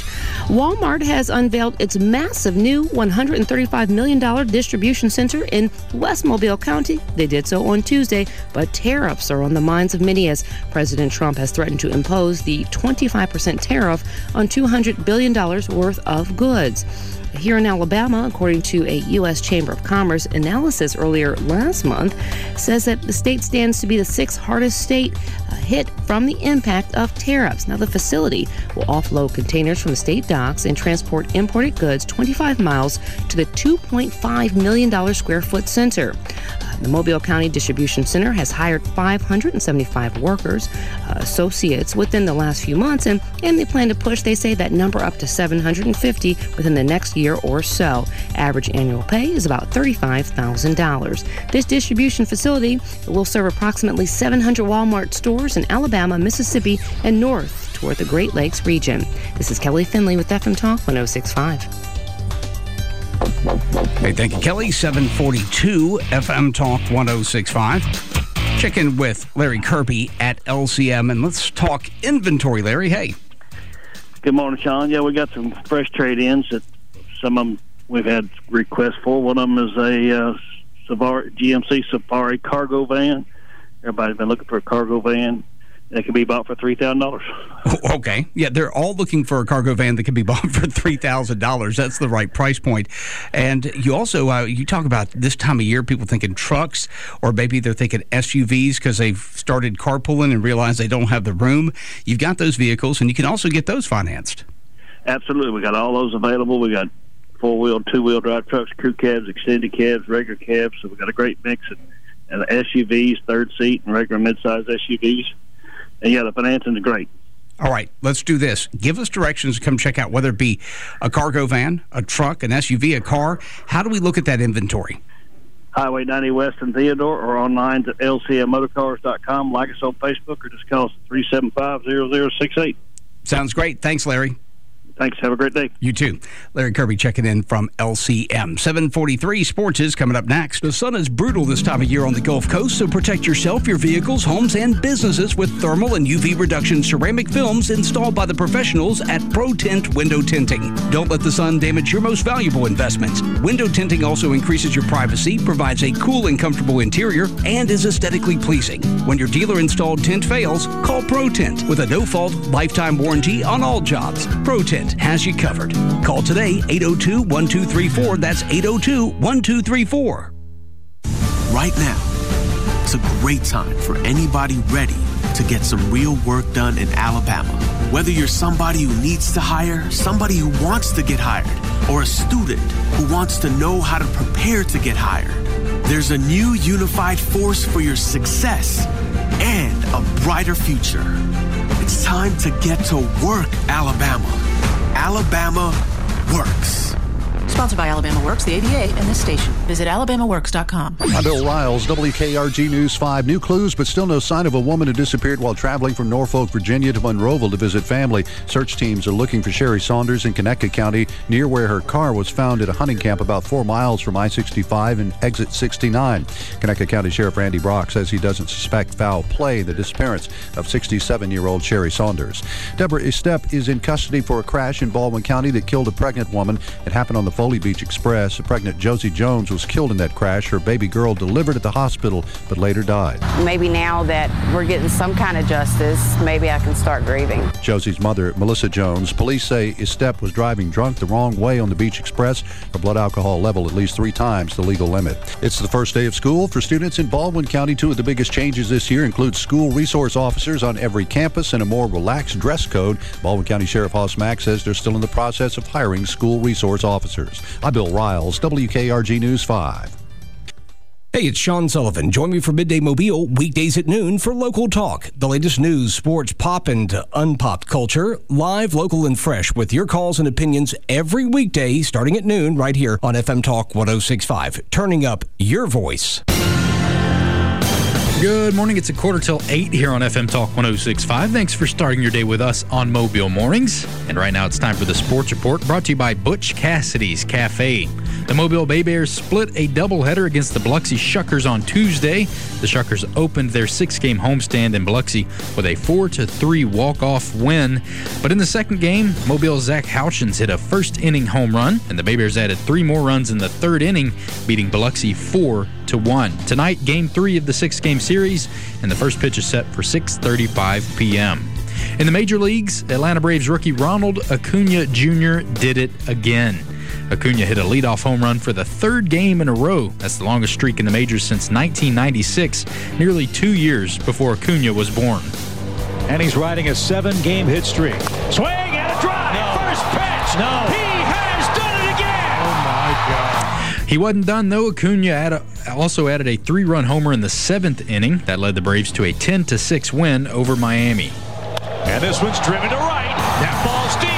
Speaker 2: Walmart has unveiled its massive new $135 million distribution center in West Mobile County. They did so on Tuesday, but tariffs are on the minds of many as President Trump has threatened to impose the 25% tariff on $200 billion worth of goods. Here in Alabama, according to a U.S. Chamber of Commerce analysis earlier last month, says that the state stands to be the sixth hardest state hit from the impact of tariffs. Now, the facility will offload containers from the state docks and transport imported goods 25 miles to the $2.5 million square foot center. The Mobile County Distribution Center has hired 575 workers, associates within the last few months, and they plan to push, they say, that number up to 750 within the next year or so. Average annual pay is about $35,000. This distribution facility will serve approximately 700 Walmart stores in Alabama, Mississippi, and north toward the Great Lakes region. This is Kelly Finley with FM Talk 106.5.
Speaker 1: Hey, thank you, Kelly. 742 FM Talk 106.5. Check in with Larry Kirby at LCM, and let's talk inventory. Larry, hey.
Speaker 10: Good morning, Sean. Yeah, we got some fresh trade-ins that some of them we've had requests for. One of them is a GMC Safari cargo van. Everybody's been looking for a cargo van that can be bought for $3,000.
Speaker 1: Okay. Yeah, they're all looking for a cargo van that can be bought for $3,000. That's the right price point. And you also, you talk about this time of year, people thinking trucks, or maybe they're thinking SUVs because they've started carpooling and realized they don't have the room. You've got those vehicles, and you can also get those financed.
Speaker 10: Absolutely. We got all those available. We got four-wheel, two-wheel drive trucks, crew cabs, extended cabs, regular cabs. So we got a great mix of SUVs, third seat, and regular mid-size SUVs. And yeah, the financing is great.
Speaker 1: All right, let's do this. Give us directions to come check out, whether it be a cargo van, a truck, an SUV, a car. How do we look at that inventory?
Speaker 10: Highway 90 West in Theodore, or online at lcmmotorcars.com. Like us on Facebook, or just call us at 375-0068.
Speaker 1: Sounds great. Thanks, Larry.
Speaker 10: Thanks. Have a great day.
Speaker 1: You too. Larry Kirby checking in from LCM. 743 Sports is coming up next. The sun is brutal this time of year on the Gulf Coast, so protect yourself, your vehicles, homes, and businesses with thermal and UV reduction ceramic films installed by the professionals at Pro Tint Window Tinting. Don't let the sun damage your most valuable investments. Window tinting also increases your privacy, provides a cool and comfortable interior, and is aesthetically pleasing. When your dealer-installed tint fails, call Pro Tint with a no-fault lifetime warranty on all jobs. Pro Tint has you covered. Call today, 802-1234. That's 802-1234.
Speaker 11: Right now, it's a great time for anybody ready to get some real work done in Alabama. Whether you're somebody who needs to hire, somebody who wants to get hired, or a student who wants to know how to prepare to get hired, there's a new unified force for your success and a brighter future. It's time to get to work, Alabama. Alabama Works.
Speaker 13: Sponsored by Alabama Works, the ABA, and this station. Visit alabamaworks.com.
Speaker 4: I'm Bill Riles, WKRG News 5. New clues, but still no sign of a woman who disappeared while traveling from Norfolk, Virginia to Monroeville to visit family. Search teams are looking for Sherry Saunders in Conecuh County, near where her car was found at a hunting camp about 4 miles from I-65 and exit 69. Conecuh County Sheriff Randy Brock says he doesn't suspect foul play in the disappearance of 67-year-old Sherry Saunders. Deborah Estep is in custody for a crash in Baldwin County that killed a pregnant woman. It happened on the Foley Beach Express. The pregnant Josie Jones was killed in that crash. Her baby girl delivered at the hospital, but later died.
Speaker 14: Maybe now that we're getting some kind of justice, maybe I can start grieving.
Speaker 4: Josie's mother, Melissa Jones. Police say Estep was driving drunk the wrong way on the Beach Express. Her blood alcohol level at least 3 times the legal limit. It's the first day of school for students in Baldwin County. 2 of the biggest changes this year include school resource officers on every campus and a more relaxed dress code. Baldwin County Sheriff Hoss Mack says they're still in the process of hiring school resource officers. I'm Bill Riles, WKRG News 5.
Speaker 15: Hey, it's Sean Sullivan. Join me for Midday Mobile, weekdays at noon for Local Talk. The latest news, sports, pop, and unpopped culture. Live, local, and fresh with your calls and opinions every weekday starting at noon right here on FM Talk 106.5. Turning up your voice.
Speaker 19: Good morning. It's 7:45 here on FM Talk 106.5. Thanks for starting your day with us on Mobile Mornings. And right now it's time for the Sports Report, brought to you by Butch Cassidy's Cafe. The Mobile Bay Bears split a doubleheader against the Biloxi Shuckers on Tuesday. The Shuckers opened their 6-game homestand in Biloxi with a 4-3 walk-off win. But in the second game, Mobile's Zach Houchins hit a first-inning home run, and the Bay Bears added 3 more runs in the third inning, beating Biloxi 4-1. Tonight, Game 3 of the 6-game series, and the first pitch is set for 6:35 p.m. In the major leagues, Atlanta Braves rookie Ronald Acuna Jr. did it again. Acuna hit a leadoff home run for the third game in a row. That's the longest streak in the majors since 1996, nearly 2 years before Acuna was born.
Speaker 3: And he's riding a 7-game hit streak. Swing and a drive. No. First pitch. No. He has done it again.
Speaker 19: Oh, my God. He wasn't done, though. Acuna also added a 3-run homer in the 7th inning. That led the Braves to a 10-6 win over Miami.
Speaker 3: And this one's driven to right. That ball's deep.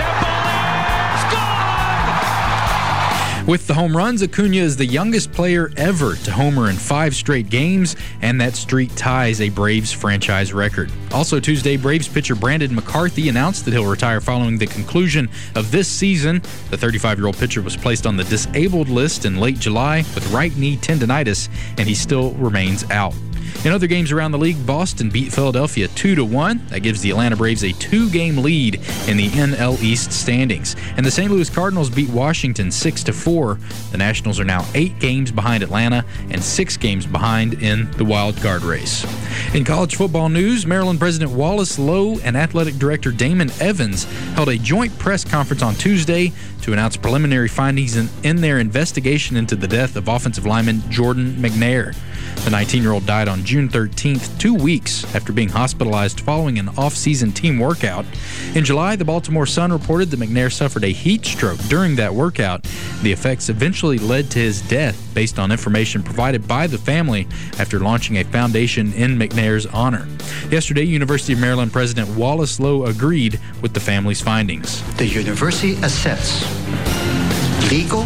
Speaker 19: With the home runs, Acuna is the youngest player ever to homer in 5 straight games, and that streak ties a Braves franchise record. Also Tuesday, Braves pitcher Brandon McCarthy announced that he'll retire following the conclusion of this season. The 35-year-old pitcher was placed on the disabled list in late July with right knee tendinitis, and he still remains out. In other games around the league, Boston beat Philadelphia 2-1. That gives the Atlanta Braves a 2-game lead in the NL East standings. And the St. Louis Cardinals beat Washington 6-4. The Nationals are now 8 games behind Atlanta and 6 games behind in the wild card race. In college football news, Maryland President Wallace Lowe and Athletic Director Damon Evans held a joint press conference on Tuesday to announce preliminary findings in their investigation into the death of offensive lineman Jordan McNair. The 19-year-old died on June 13th, 2 weeks after being hospitalized following an off-season team workout. In July, the Baltimore Sun reported that McNair suffered a heat stroke during that workout. The effects eventually led to his death based on information provided by the family after launching a foundation in McNair's honor. Yesterday, University of Maryland President Wallace Lowe agreed with the family's findings.
Speaker 16: The university accepts legal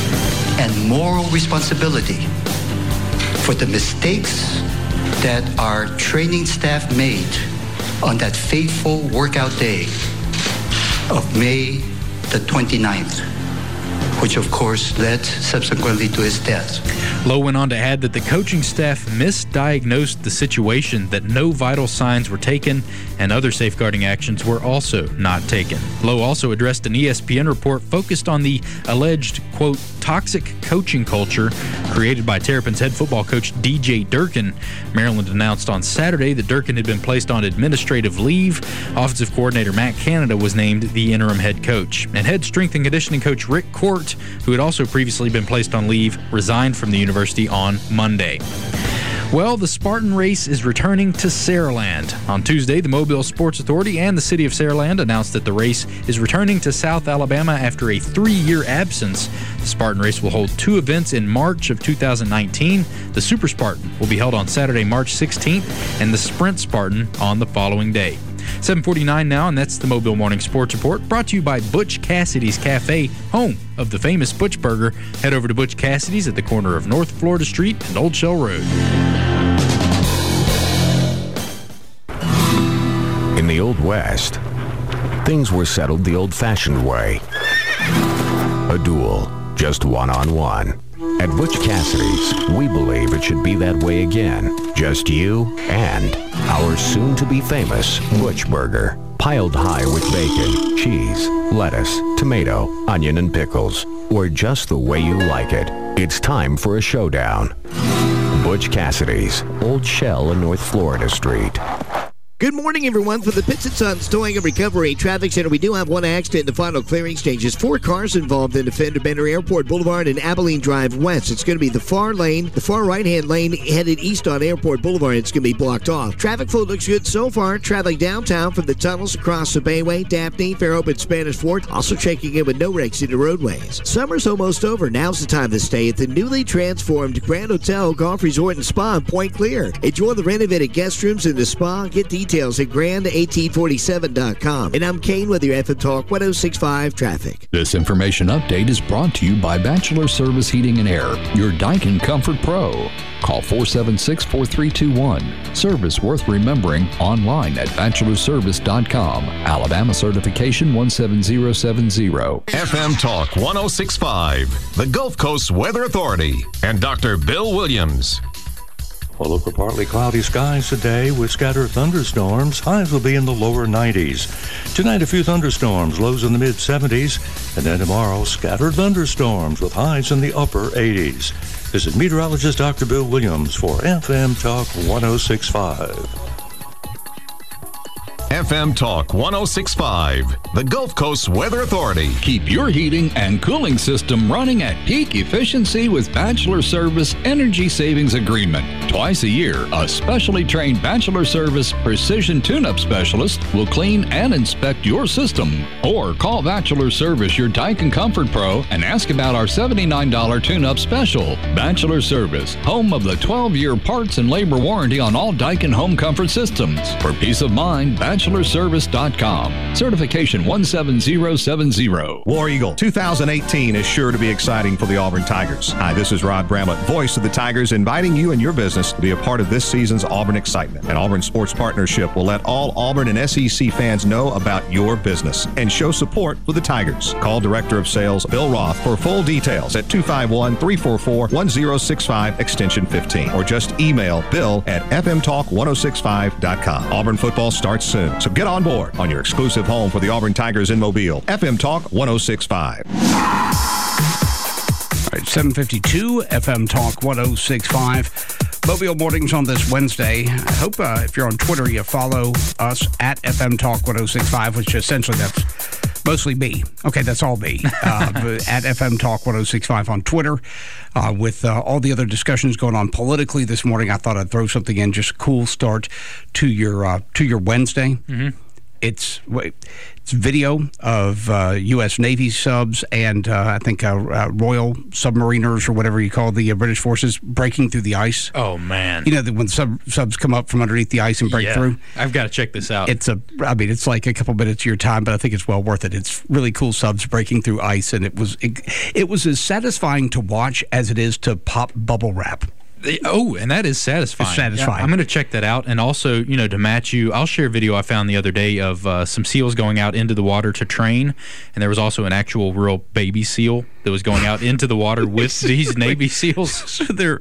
Speaker 16: and moral responsibility for the mistakes that our training staff made on that fateful workout day of May the 29th, which of course led subsequently to his death.
Speaker 19: Lowe went on to add that the coaching staff misdiagnosed the situation, that no vital signs were taken, and other safeguarding actions were also not taken. Lowe also addressed an ESPN report focused on the alleged, quote, toxic coaching culture created by Terrapins head football coach DJ Durkin. Maryland announced on Saturday that Durkin had been placed on administrative leave. Offensive coordinator Matt Canada was named the interim head coach. And head strength and conditioning coach Rick Court, who had also previously been placed on leave, resigned from the university on Monday. Well, the Spartan race is returning to Saraland. On Tuesday, the Mobile Sports Authority and the city of Saraland announced that the race is returning to South Alabama after a 3-year absence. The Spartan race will hold 2 events in March of 2019. The Super Spartan will be held on Saturday, March 16th, and the Sprint Spartan on the following day. 7:49 now, and that's the Mobile Morning Sports Report, brought to you by Butch Cassidy's Cafe, home of the famous Butch Burger. Head over to Butch Cassidy's at the corner of North Florida Street and Old Shell Road.
Speaker 17: In the Old West, things were settled the old-fashioned way. A duel, just one-on-one. At Butch Cassidy's, we believe it should be that way again. Just you and our soon-to-be famous Butch Burger. Piled high with bacon, cheese, lettuce, tomato, onion, and pickles. Or just the way you like it. It's time for a showdown. Butch Cassidy's, Old Shell and North Florida Street.
Speaker 18: Good morning, everyone. For the Pitts & Sons Towing and Recovery Traffic Center, we do have one accident in the final clearing stages. 4 cars involved in the Fender Bender Airport Boulevard and Abilene Drive West. It's going to be the far right-hand lane headed east on Airport Boulevard. It's going to be blocked off. Traffic flow looks good so far. Traveling downtown from the tunnels across the Bayway, Daphne, Fairhope, and Spanish Fort. Also checking in with no wrecks in the roadways. Summer's almost over. Now's the time to stay at the newly transformed Grand Hotel Golf Resort and Spa in Point Clear. Enjoy the renovated guest rooms in the spa. Get details details at grand1847.com. And I'm Kane with your FM Talk 106.5 traffic.
Speaker 9: This information update is brought to you by Bachelor Service Heating and Air, your Daikin Comfort Pro. Call 476-4321. Service worth remembering online at bachelorservice.com. Alabama certification 17070.
Speaker 12: FM Talk 106.5, the Gulf Coast Weather Authority, and Dr. Bill Williams.
Speaker 5: We'll look for partly cloudy skies today with scattered thunderstorms. Highs will be in the lower 90s. Tonight, a few thunderstorms, lows in the mid-70s. And then tomorrow, scattered thunderstorms with highs in the upper 80s. This is meteorologist Dr. Bill Williams for FM Talk 106.5.
Speaker 12: FM Talk 106.5, the Gulf Coast Weather Authority.
Speaker 9: Keep your heating and cooling system running at peak efficiency with Bachelor Service Energy Savings Agreement. Twice a year, a specially trained Bachelor Service Precision Tune-Up Specialist will clean and inspect your system. Or call Bachelor Service, your Daikin Comfort Pro, and ask about our $79 tune-up special. Bachelor Service, home of the 12-year parts and labor warranty on all Daikin home comfort systems. For peace of mind, bachelorservice.com. Certification 17070.
Speaker 6: War Eagle 2018 is sure to be exciting for the Auburn Tigers. Hi, this is Rod Bramlett, voice of the Tigers, inviting you and your business to be a part of this season's Auburn excitement. An Auburn Sports Partnership will let all Auburn and SEC fans know about your business and show support for the Tigers. Call Director of Sales Bill Roth for full details at 251-344-1065 extension 15, or just email bill at fmtalk1065.com. Auburn football starts soon, so get on board on your exclusive home for the Auburn Tigers in Mobile. FM Talk 106.5.
Speaker 1: All right, 752 FM Talk 106.5. Mobile Mornings on this Wednesday. I hope if you're on Twitter, you follow us at FM Talk 106.5, which essentially that's mostly me. Okay, that's all me. At FM Talk 106.5 on Twitter. With all the other discussions going on politically this morning, I thought I'd throw something in, just a cool start to your Wednesday. Mm-hmm. It's video of U.S. Navy subs and I think Royal Submariners or whatever you call the British forces breaking through the ice.
Speaker 19: Oh, man.
Speaker 1: You know, when subs come up from underneath the ice and break through?
Speaker 19: I've got to check this out.
Speaker 1: It's like a couple minutes of your time, but I think it's well worth it. It's really cool subs breaking through ice, and it was as satisfying to watch as it is to pop bubble wrap.
Speaker 19: Oh, and that is satisfying.
Speaker 1: It's satisfying.
Speaker 19: Yeah, I'm going to check that out. And also, to match you, I'll share a video I found the other day of some seals going out into the water to train. And there was also an actual real baby seal that was going out into the water with these Navy SEALs.
Speaker 1: So they're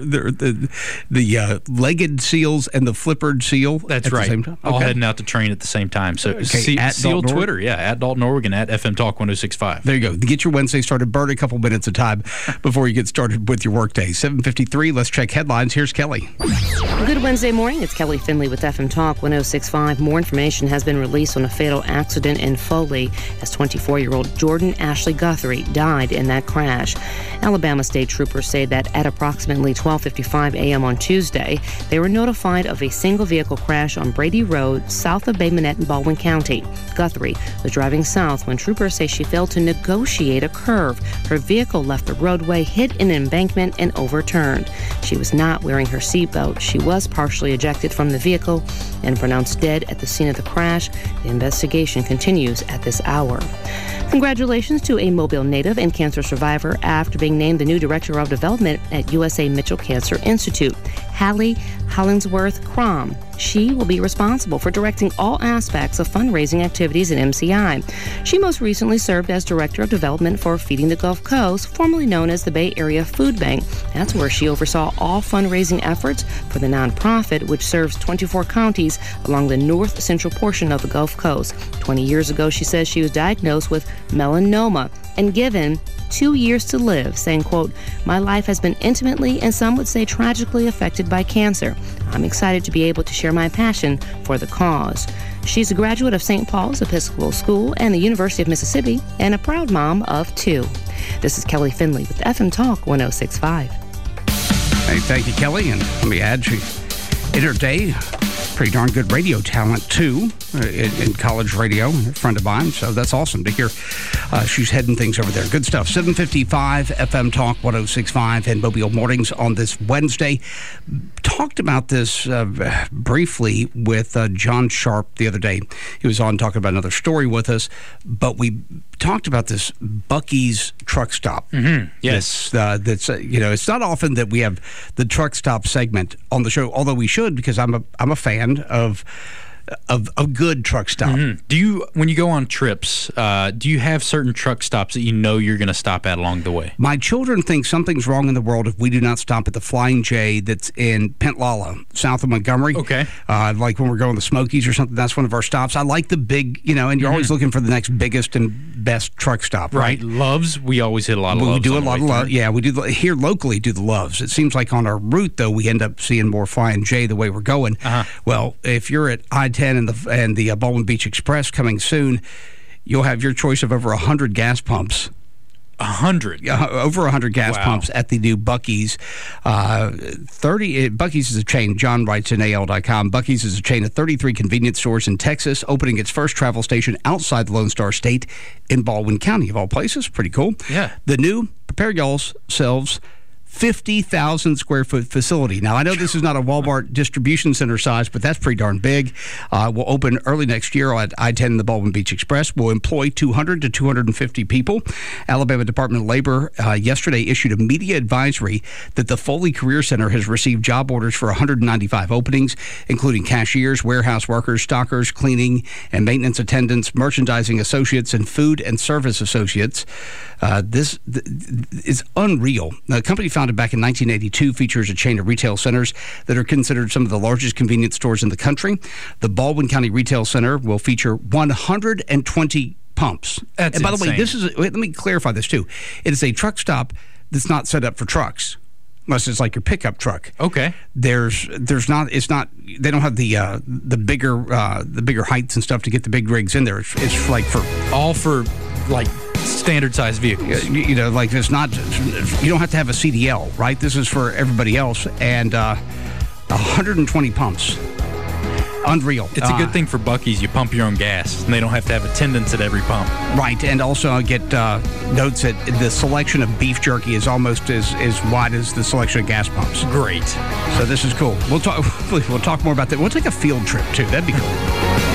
Speaker 1: the legged seals and the flippered seal.
Speaker 19: That's
Speaker 1: at
Speaker 19: right.
Speaker 1: The same time?
Speaker 19: All heading out to train at the same time. So
Speaker 1: at
Speaker 19: SEAL
Speaker 1: Dalton
Speaker 19: Twitter, at Dalton Oregon, at FM Talk 106.5.
Speaker 1: There you go. Get your Wednesday started. Burn a couple minutes of time before you get started with your workday. 7:53. Let's check headlines. Here's Kelly.
Speaker 2: Good Wednesday morning. It's Kelly Finley with FM Talk 106.5. More information has been released on a fatal accident in Foley as 24-year-old Jordan Ashley Guthrie died in that crash. Alabama state troopers say that at approximately 12:55 a.m. on Tuesday, they were notified of a single vehicle crash on Brady Road, south of Bay Minette in Baldwin County. Guthrie was driving south when troopers say she failed to negotiate a curve. Her vehicle left the roadway, hit an embankment, and overturned. She was not wearing her seatbelt. She was partially ejected from the vehicle and pronounced dead at the scene of the crash. The investigation continues at this hour. Congratulations to a Mobile native and cancer survivor after being named the new Director of Development at USA Mitchell Cancer Institute. Hallie Hollingsworth Crom. She will be responsible for directing all aspects of fundraising activities at MCI. She most recently served as Director of Development for Feeding the Gulf Coast, formerly known as the Bay Area Food Bank. That's where she oversaw all fundraising efforts for the nonprofit, which serves 24 counties along the north central portion of the Gulf Coast. 20 years ago, she says she was diagnosed with melanoma and given 2 years to live, saying, quote, "My life has been intimately and some would say tragically affected by cancer. I'm excited to be able to share my passion for the cause." She's a graduate of St. Paul's Episcopal School and the University of Mississippi and a proud mom of 2. This is Kelly Finley with FM Talk 106.5.
Speaker 1: Hey, thank you, Kelly. And let me add, she, in her day, pretty darn good radio talent, too, in college radio, a friend of mine. So that's awesome to hear she's heading things over there. Good stuff. 7:55 FM Talk 106.5 and Mobile Mornings on this Wednesday. talked about this briefly with John Sharp the other day. He was on talking about another story with us, but we talked about this Buc-ee's truck stop.
Speaker 19: Mm-hmm. Yes.
Speaker 1: That's it's not often that we have the truck stop segment on the show, although we should, because I'm a fan of a good truck stop.
Speaker 19: Mm-hmm. Do you, when you go on trips, do you have certain truck stops that you know you're going to stop at along the way?
Speaker 1: My children think something's wrong in the world if we do not stop at the Flying J that's in Pentlala, south of Montgomery.
Speaker 19: Okay.
Speaker 1: Like when we're going to the Smokies or something, that's one of our stops. I like the big, and you're always looking for the next biggest and best truck stop, right?
Speaker 19: Loves, we always hit a lot of Loves.
Speaker 1: We do a lot of Loves. Yeah, we do here locally. Do the Loves. It seems like on our route though, we end up seeing more Flying J the way we're going. Well, if you're at I-10 and the Baldwin Beach Express coming soon, you'll have your choice of over 100 gas pumps.
Speaker 19: 100?
Speaker 1: Over 100 gas pumps at the new Buc-ee's. Buc-ee's is a chain, John writes in AL.com. Buc-ee's is a chain of 33 convenience stores in Texas, opening its first travel station outside the Lone Star State in Baldwin County, of all places. Pretty cool.
Speaker 19: Yeah.
Speaker 1: The new, prepare yourselves, 50,000 square foot facility. Now, I know this is not a Walmart distribution center size, but that's pretty darn big. Will open early next year at I-10 and the Baldwin Beach Express. Will employ 200 to 250 people. Alabama Department of Labor yesterday issued a media advisory that the Foley Career Center has received job orders for 195 openings, including cashiers, warehouse workers, stockers, cleaning and maintenance attendants, merchandising associates, and food and service associates. This is unreal. The company founded back in 1982 features a chain of retail centers that are considered some of the largest convenience stores in the country. The Baldwin County Retail Center will feature 120 pumps.
Speaker 19: That's
Speaker 1: and by
Speaker 19: insane.
Speaker 1: the way, let me clarify this too. It is a truck stop that's not set up for trucks, unless it's like your pickup truck.
Speaker 19: Okay.
Speaker 1: There's not. It's not. They don't have the bigger heights and stuff to get the big rigs in there. It's like for
Speaker 19: standard size vehicles.
Speaker 1: Like it's not. You don't have to have a CDL, right? This is for everybody else, and 120 pumps. Unreal.
Speaker 19: It's a good thing for Buc-ee's. You pump your own gas, and they don't have to have attendants at every pump.
Speaker 1: Right, and also I get notes that the selection of beef jerky is almost as wide as the selection of gas pumps.
Speaker 19: Great.
Speaker 1: So this is cool. We'll talk more about that. We'll take a field trip too. That'd be cool.